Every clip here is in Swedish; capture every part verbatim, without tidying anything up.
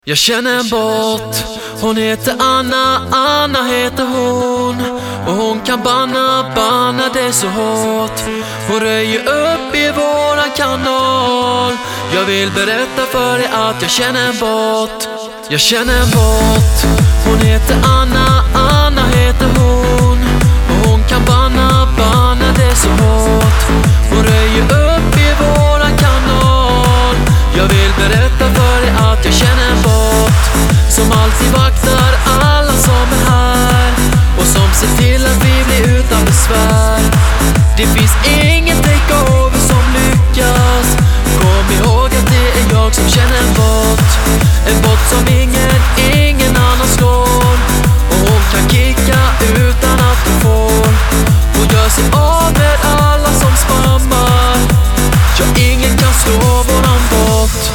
Jag känner en bot, hon heter Anna, Anna heter hon. Och hon kan banna, banna det så hårt. Hon röjer upp i våran kanal. Jag vill berätta för dig att jag känner en bot. Jag känner en bot, hon heter Anna, Anna heter hon. Och hon kan banna, banna det så hårt. Hon röjer upp i våran kanal. Jag vill berätta för dig att jag känner en bot som alltid vaktar alla som är här och som ser till att vi blir utan besvär. Det finns ingen takeover som lyckas. Kom ihåg att det är jag som känner en bot. En bot som ingen, ingen annan slår. Och hon kan kicka utan att hon får. Hon gör sig av med alla som spammar. Ja, ingen kan slå våran bot.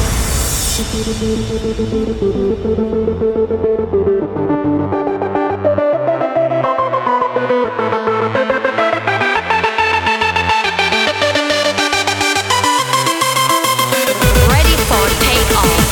Ready for takeoff.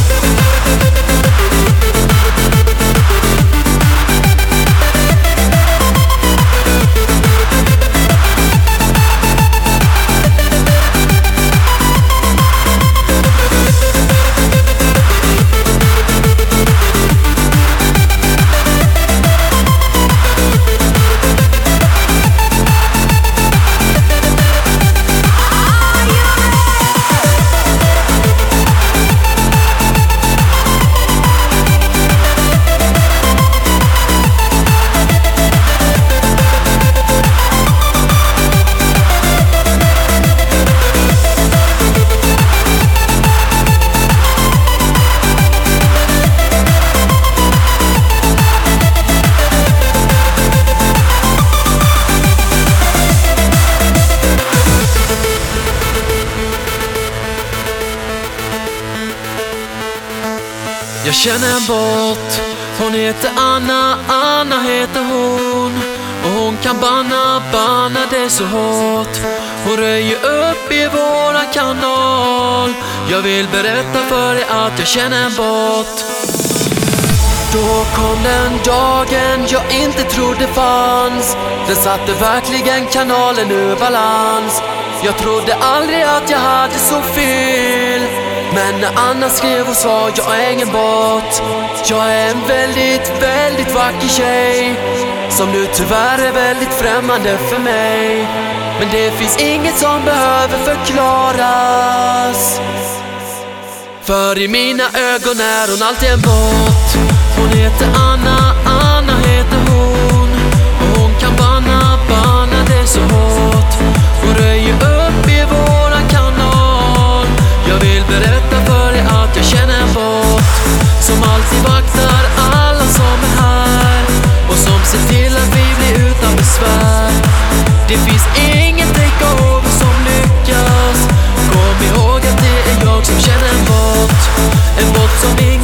Jag känner en bot, hon heter Anna, Anna heter hon. Och hon kan banna, banna det så hårt. Hon röjer upp i våran kanal. Jag vill berätta för dig att jag känner en bot. Då kom den dagen jag inte trodde fanns. Den satte verkligen kanalen ur balans. Jag trodde aldrig att jag hade så fel. Men när Anna skrev och sa jag är ingen bot. Jag är en väldigt, väldigt vacker tjej som nu tyvärr är väldigt främmande för mig. Men det finns inget som behöver förklaras. För i mina ögon är hon alltid en bot. Hon heter Anna, Anna heter hon. Och hon kan banna, banna det så hårt. Hon röjer upp i våran kanal. Jag vill berätta för dig att jag känner en bot som alltid vaktar alla som är här och som ser till att vi blir utan besvär. Det finns ingen takeover som lyckas. Kom ihåg att det är jag som känner en bot. En bot som